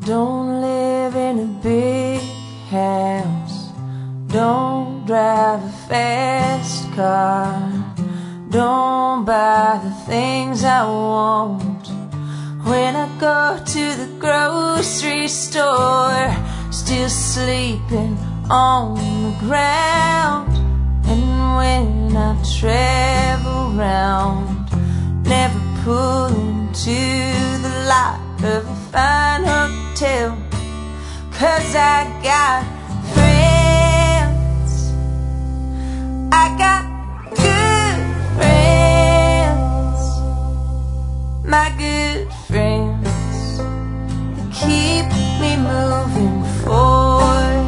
Don't live in a big house, don't drive a fast car, don't buy the things I want. When I go to the grocery store, still sleeping on the ground. And when I travel round, never pull into the lot of a fine hotel, 'cause I got friends, I got good friends, my good friends that keep me moving forward.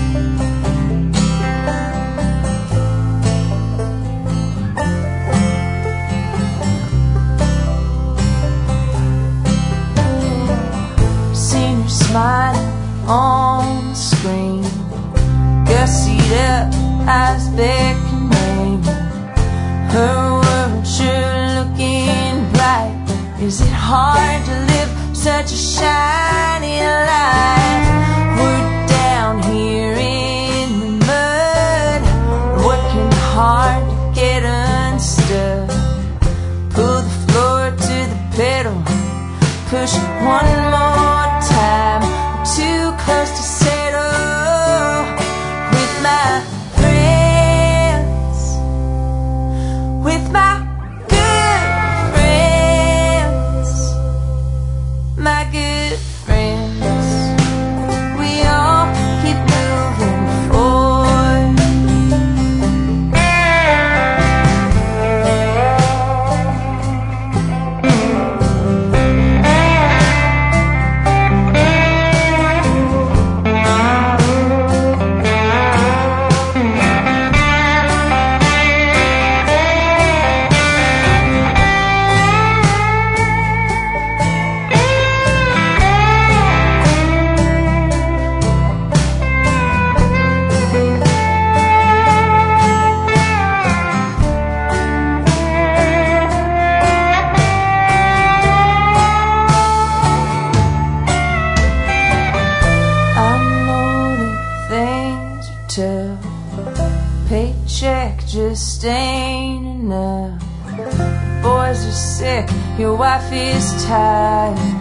Seen her smiling on the screen, gussied up, eyes beckoning, her world sure looking bright. Is it hard to live such a shiny life? We're down here in the mud, working hard to get unstuck. Pull the floor to the pedal, push one more time, too close to settle. With my friends, with my good friends, my good friends, we all keep moving forward. Paycheck just ain't enough. Boys are sick, your wife is tired.